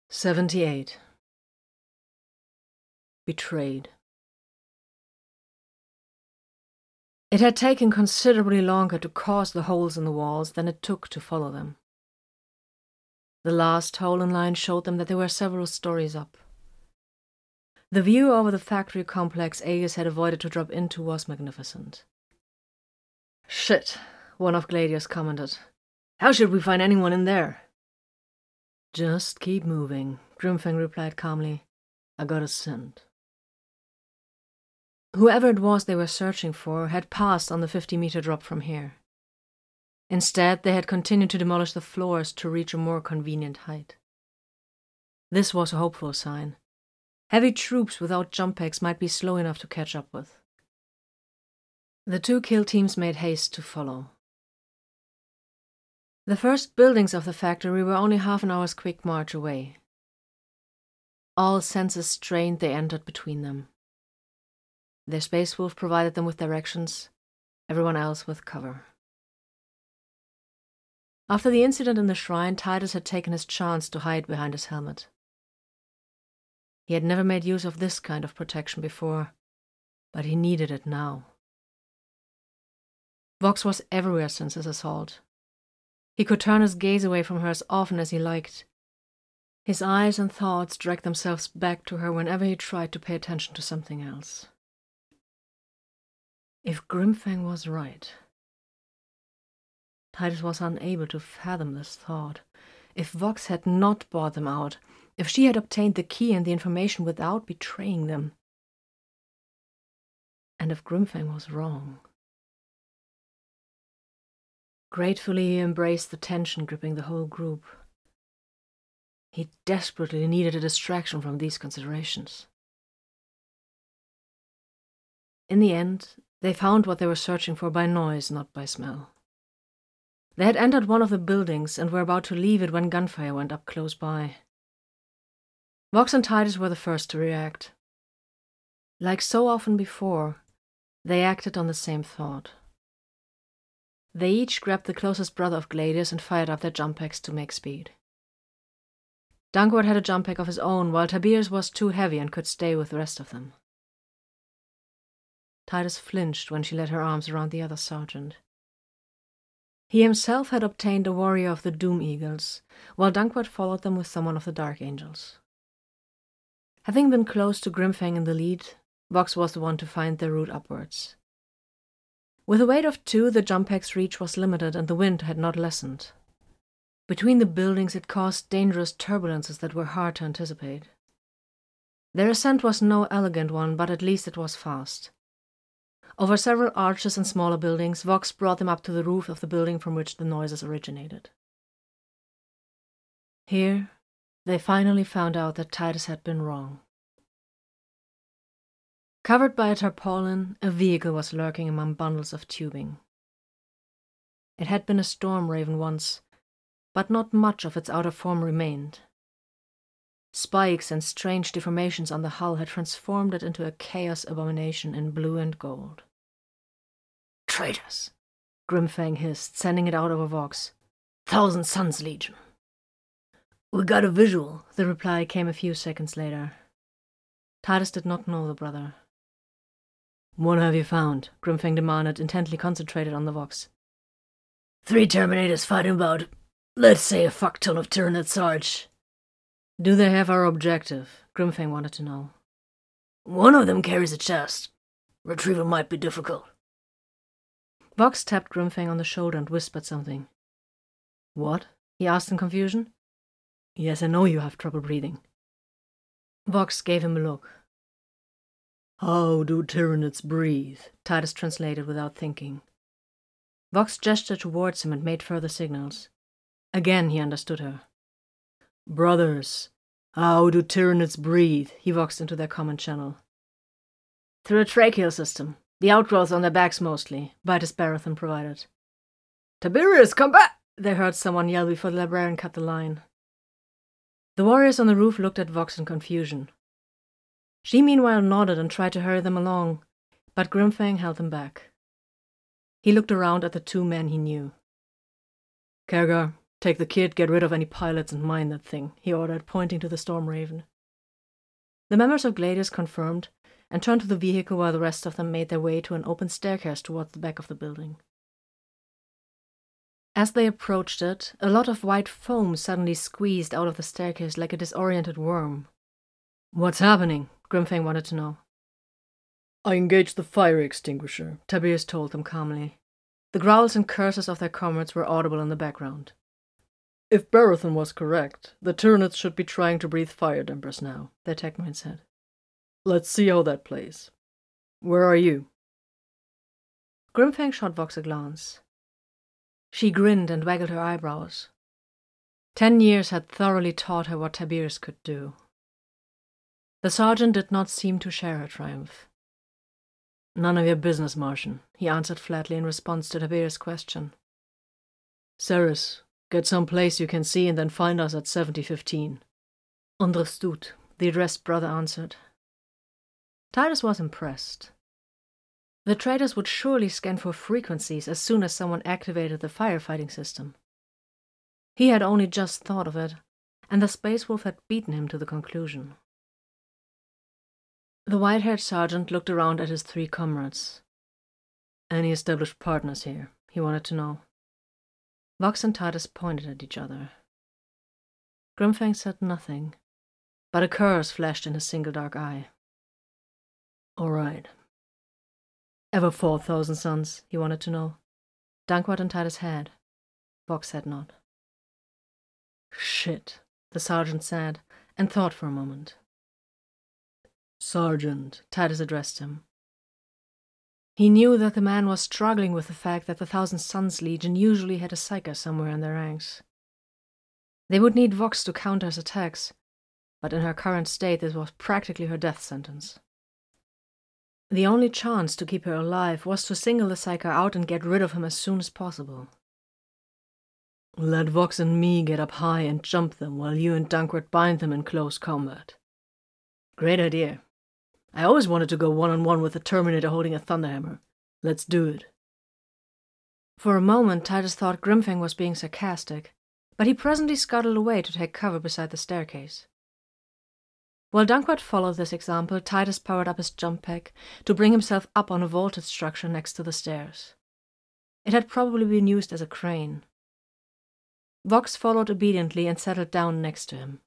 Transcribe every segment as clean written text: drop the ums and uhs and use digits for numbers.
78. Betrayed. It had taken considerably longer to cause the holes in the walls than it took to follow them. The last hole in line showed them that they were several stories up. The view over the factory complex Aegis had avoided to drop into was magnificent. "Shit," one of Gladius commented. "How should we find anyone in there?" "Just keep moving," Grimfang replied calmly. "I got a scent." Whoever it was they were searching for had passed on the 50-meter drop from here. Instead, they had continued to demolish the floors to reach a more convenient height. This was a hopeful sign. Heavy troops without jump packs might be slow enough to catch up with. The two kill teams made haste to follow. The first buildings of the factory were only half an hour's quick march away. All senses strained, they entered between them. Their space wolf provided them with directions, everyone else with cover. After the incident in the shrine, Titus had taken his chance to hide behind his helmet. He had never made use of this kind of protection before, but he needed it now. Vox was everywhere since his assault. He could turn his gaze away from her as often as he liked. His eyes and thoughts dragged themselves back to her whenever he tried to pay attention to something else. If Grimfang was right... Titus was unable to fathom this thought. If Vox had not bought them out, if she had obtained the key and the information without betraying them, and if Grimfang was wrong... Gratefully he embraced the tension gripping the whole group. He desperately needed a distraction from these considerations. In the end, they found what they were searching for by noise, not by smell. They had entered one of the buildings and were about to leave it when gunfire went up close by. Vox and Titus were the first to react. Like so often before, they acted on the same thought. They each grabbed the closest brother of Gladius and fired up their jump packs to make speed. Dankwart had a jump pack of his own, while Tiberius was too heavy and could stay with the rest of them. Titus flinched when she let her arms around the other sergeant. He himself had obtained a warrior of the Doom Eagles, while Dankwart followed them with someone of the Dark Angels. Having been close to Grimfang in the lead, Vox was the one to find their route upwards. With a weight of 2, the jump pack's reach was limited and the wind had not lessened. Between the buildings it caused dangerous turbulences that were hard to anticipate. Their ascent was no elegant one, but at least it was fast. Over several arches and smaller buildings, Vox brought them up to the roof of the building from which the noises originated. Here, they finally found out that Titus had been wrong. Covered by a tarpaulin, a vehicle was lurking among bundles of tubing. It had been a storm raven once, but not much of its outer form remained. Spikes and strange deformations on the hull had transformed it into a chaos abomination in blue and gold. "Traitors!" Grimfang hissed, sending it out over Vox. "Thousand Suns Legion!" "We got a visual," the reply came a few seconds later. Titus did not know the brother. "What have you found?" Grimfang demanded, intently concentrated on the Vox. 3 Terminators fighting about, let's say, a fuck-ton of Tyranid Sarge. "Do they have our objective?" Grimfang wanted to know. "One of them carries a chest. Retrieval might be difficult." Vox tapped Grimfang on the shoulder and whispered something. "What?" he asked in confusion. "Yes, I know you have trouble breathing." Vox gave him a look. "How do Tyranids breathe?" Titus translated without thinking. Vox gestured towards him and made further signals. Again he understood her. "Brothers, how do Tyranids breathe?" he voxed into their common channel. "Through a tracheal system. The outgrowths on their backs mostly," Vitus Barathon provided. "Tiberius, come back!" they heard someone yell before the librarian cut the line. The warriors on the roof looked at Vox in confusion. She meanwhile nodded and tried to hurry them along, but Grimfang held them back. He looked around at the 2 men he knew. "Kergar, Take the kid, get rid of any pilots, and mine that thing, he ordered, pointing to the Storm Raven. The members of Gladius confirmed and turned to the vehicle while the rest of them made their way to an open staircase towards the back of the building. As they approached it, a lot of white foam suddenly squeezed out of the staircase like a disoriented worm. "What's happening?" Grimfang wanted to know. "I engaged the fire extinguisher," Tiberius told them calmly. The growls and curses of their comrades were audible in the background. "If Barathon was correct, the Tyranids should be trying to breathe fire dampers now," the technoid said. "Let's see how that plays. Where are you?" Grimfang shot Vox a glance. She grinned and waggled her eyebrows. 10 years had thoroughly taught her what Tiberius could do. The sergeant did not seem to share her triumph. "None of your business, Martian," he answered flatly in response to Tiberius' question. "Ceres, get some place you can see and then find us at 7015. "Understood," the addressed brother answered. Titus was impressed. The traders would surely scan for frequencies as soon as someone activated the firefighting system. He had only just thought of it, and the Space Wolf had beaten him to the conclusion. The white-haired sergeant looked around at his 3 comrades. "Any established partners here?" he wanted to know. Vox and Titus pointed at each other. Grimfang said nothing, but a curse flashed in his single dark eye. "All right. Ever fought Thousand Suns?" he wanted to know. Dankwart and Titus had. Vox had not. "Shit," the sergeant said, and thought for a moment. "Sergeant," Titus addressed him. He knew that the man was struggling with the fact that the Thousand Suns Legion usually had a psyker somewhere in their ranks. They would need Vox to counter his attacks, but in her current state this was practically her death sentence. The only chance to keep her alive was to single the psyker out and get rid of him as soon as possible. "Let Vox and me get up high and jump them while you and Dankwart bind them in close combat." "Great idea. I always wanted to go one-on-one with a Terminator holding a Thunderhammer. Let's do it." For a moment, Titus thought Grimfang was being sarcastic, but he presently scuttled away to take cover beside the staircase. While Dankwart followed this example, Titus powered up his jump pack to bring himself up on a vaulted structure next to the stairs. It had probably been used as a crane. Vox followed obediently and settled down next to him.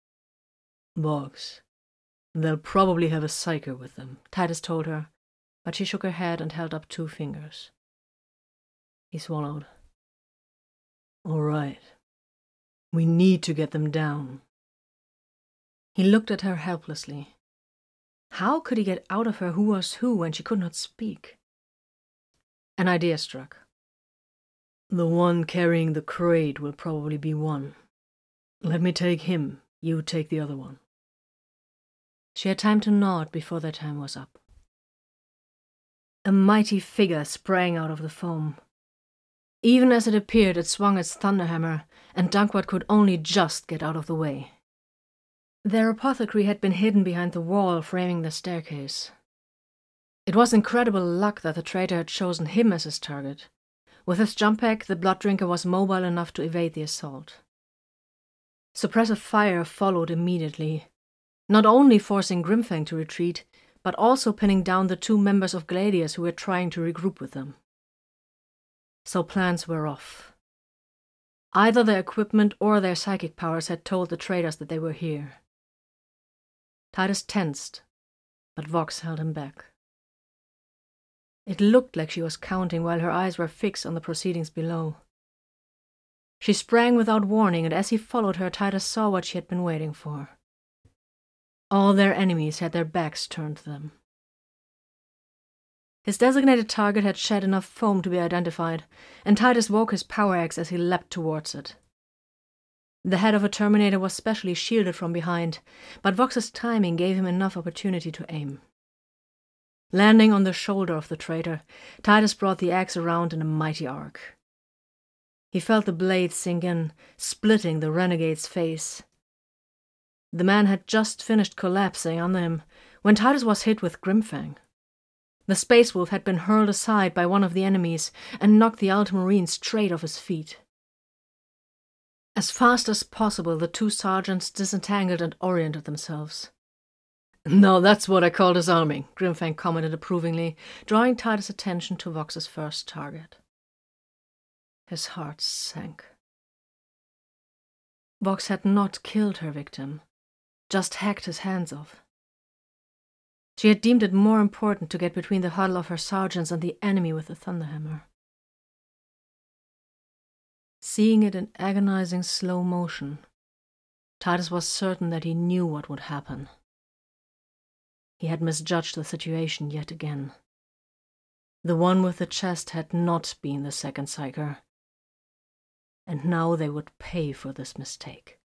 "Vox, they'll probably have a psyker with them," Titus told her, but she shook her head and held up 2 fingers. He swallowed. "All right. We need to get them down." He looked at her helplessly. How could he get out of her who was who when she could not speak? An idea struck. "The one carrying the crate will probably be one. Let me take him, you take the other one." She had time to nod before their time was up. A mighty figure sprang out of the foam. Even as it appeared, it swung its thunderhammer, and Dankwart could only just get out of the way. Their apothecary had been hidden behind the wall framing the staircase. It was incredible luck that the traitor had chosen him as his target. With his jump pack, the blood drinker was mobile enough to evade the assault. Suppressive fire followed immediately, not only forcing Grimfang to retreat, but also pinning down the 2 members of Gladius who were trying to regroup with them. So plans were off. Either their equipment or their psychic powers had told the traitors that they were here. Titus tensed, but Vox held him back. It looked like she was counting while her eyes were fixed on the proceedings below. She sprang without warning, and as he followed her, Titus saw what she had been waiting for. All their enemies had their backs turned to them. His designated target had shed enough foam to be identified, and Titus woke his power axe as he leapt towards it. The head of a Terminator was specially shielded from behind, but Vox's timing gave him enough opportunity to aim. Landing on the shoulder of the traitor, Titus brought the axe around in a mighty arc. He felt the blade sink in, splitting the renegade's face. The man had just finished collapsing under him when Titus was hit with Grimfang. The Space Wolf had been hurled aside by one of the enemies and knocked the Ultramarine straight off his feet. As fast as possible, the two sergeants disentangled and oriented themselves. "Now that's what I call disarming," Grimfang commented approvingly, drawing Titus' attention to Vox's first target. His heart sank. Vox had not killed her victim, just hacked his hands off. She had deemed it more important to get between the huddle of her sergeants and the enemy with the thunderhammer. Seeing it in agonizing slow motion, Titus was certain that he knew what would happen. He had misjudged the situation yet again. The one with the chest had not been the second psyker, and now they would pay for this mistake.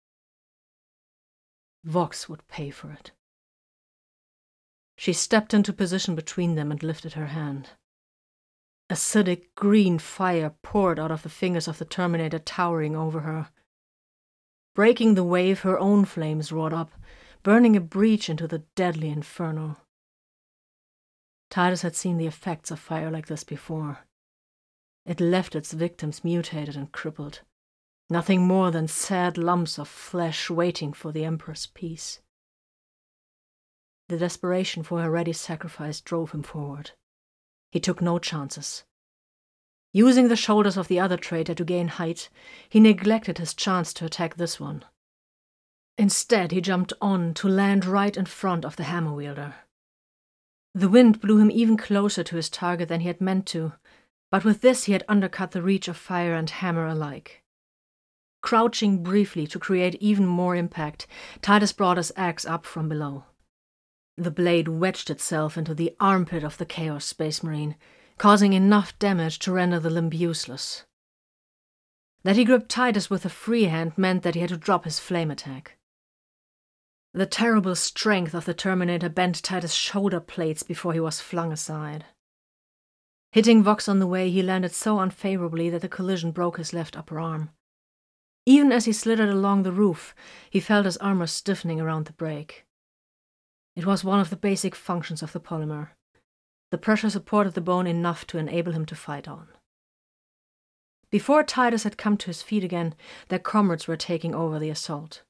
Vox would pay for it. She stepped into position between them and lifted her hand. Acidic green fire poured out of the fingers of the Terminator towering over her. Breaking the wave, her own flames roared up, burning a breach into the deadly inferno. Titus had seen the effects of fire like this before. It left its victims mutated and crippled, nothing more than sad lumps of flesh waiting for the Emperor's peace. The desperation for her ready sacrifice drove him forward. He took no chances. Using the shoulders of the other traitor to gain height, he neglected his chance to attack this one. Instead, he jumped on to land right in front of the hammer wielder. The wind blew him even closer to his target than he had meant to, but with this he had undercut the reach of fire and hammer alike. Crouching briefly to create even more impact, Titus brought his axe up from below. The blade wedged itself into the armpit of the Chaos Space Marine, causing enough damage to render the limb useless. That he gripped Titus with a free hand meant that he had to drop his flame attack. The terrible strength of the Terminator bent Titus' shoulder plates before he was flung aside. Hitting Vox on the way, he landed so unfavorably that the collision broke his left upper arm. Even as he slithered along the roof, he felt his armor stiffening around the break. It was one of the basic functions of the polymer. The pressure supported the bone enough to enable him to fight on. Before Titus had come to his feet again, their comrades were taking over the assault.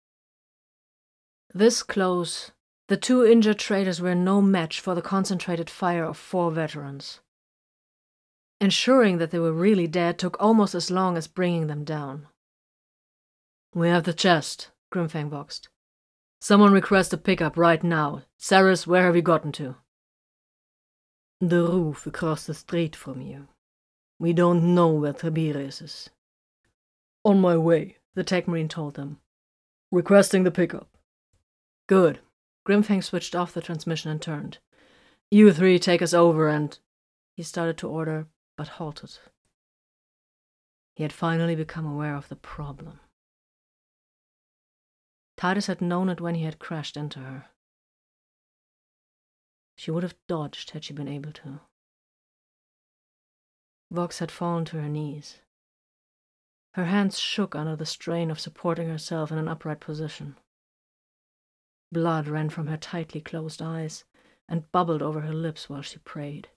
This close, the two injured traitors were no match for the concentrated fire of 4 veterans. Ensuring that they were really dead took almost as long as bringing them down. "We have the chest," Grimfang boxed. "Someone request a pickup right now. Saris, where have you gotten to?" "The roof across the street from you. We don't know where Tiberius is." "On my way," the tech marine told them. "Requesting the pickup." "Good." Grimfang switched off the transmission and turned. "You three take us over and—" He started to order, but halted. He had finally become aware of the problem. Titus had known it when he had crashed into her. She would have dodged had she been able to. Vox had fallen to her knees. Her hands shook under the strain of supporting herself in an upright position. Blood ran from her tightly closed eyes and bubbled over her lips while she prayed.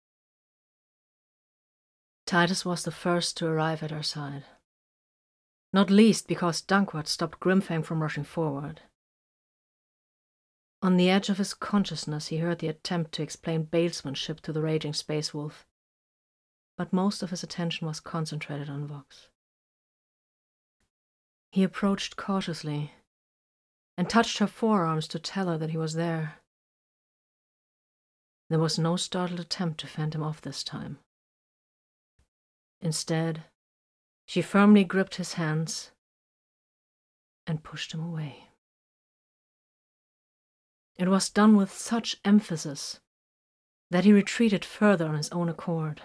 Titus was the first to arrive at her side. Not least because Dankwart stopped Grimfang from rushing forward. On the edge of his consciousness, he heard the attempt to explain balesmanship to the raging space wolf, but most of his attention was concentrated on Vox. He approached cautiously and touched her forearms to tell her that he was there. There was no startled attempt to fend him off this time. Instead, she firmly gripped his hands and pushed him away. It was done with such emphasis that he retreated further on his own accord.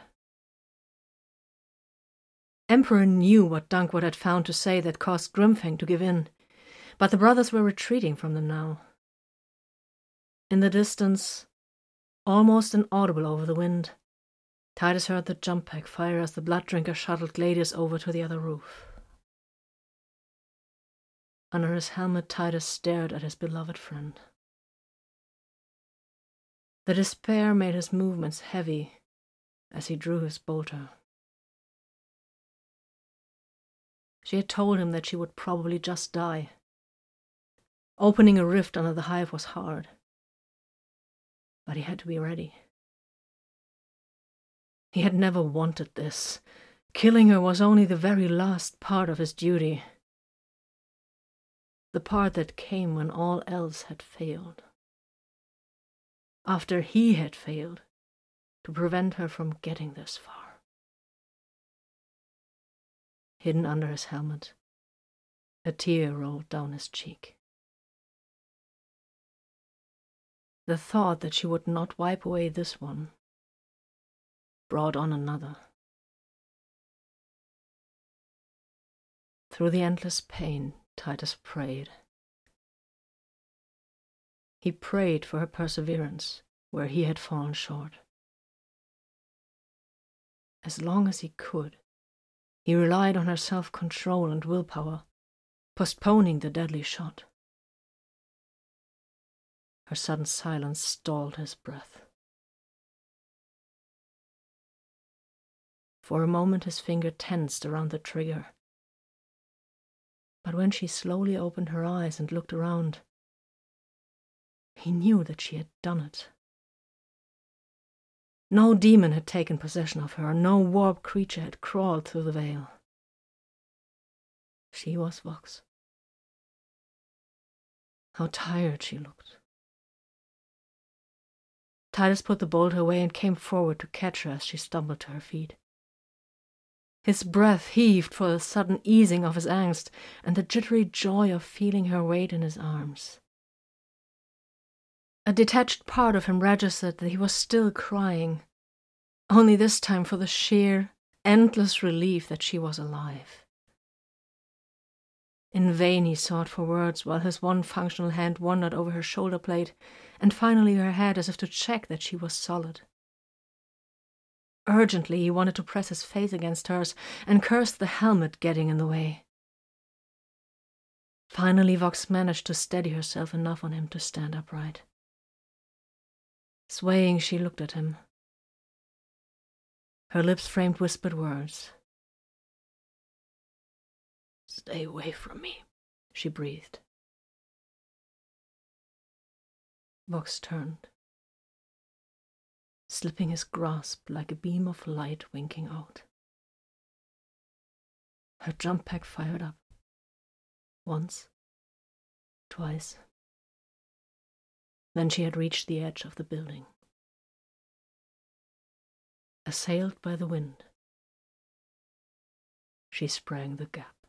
Emperor knew what Dankwart had found to say that caused Grimfang to give in, but the brothers were retreating from them now. In the distance, almost inaudible over the wind, Titus heard the jump pack fire as the blood drinker shuttled Gladius over to the other roof. Under his helmet, Titus stared at his beloved friend. The despair made his movements heavy as he drew his bolter. She had told him that she would probably just die. Opening a rift under the hive was hard, but he had to be ready. He had never wanted this. Killing her was only the very last part of his duty. The part that came when all else had failed. After he had failed to prevent her from getting this far. Hidden under his helmet, a tear rolled down his cheek. The thought that she would not wipe away this one brought on another. Through the endless pain, Titus prayed. He prayed for her perseverance where he had fallen short. As long as he could, he relied on her self-control and willpower, postponing the deadly shot. Her sudden silence stalled his breath. For a moment his finger tensed around the trigger. But when she slowly opened her eyes and looked around, he knew that she had done it. No demon had taken possession of her, no warp creature had crawled through the veil. She was Vox. How tired she looked. Titus put the bolt away and came forward to catch her as she stumbled to her feet. His breath heaved for the sudden easing of his angst and the jittery joy of feeling her weight in his arms. A detached part of him registered that he was still crying, only this time for the sheer, endless relief that she was alive. In vain he sought for words while his one functional hand wandered over her shoulder blade and finally her head as if to check that she was solid. Urgently he wanted to press his face against hers and cursed the helmet getting in the way. Finally Vox managed to steady herself enough on him to stand upright. Swaying, she looked at him. Her lips framed whispered words. "Stay away from me," she breathed. Vox turned, slipping his grasp like a beam of light winking out. Her jump pack fired up. Once, twice. Then she had reached the edge of the building. Assailed by the wind, she sprang the gap.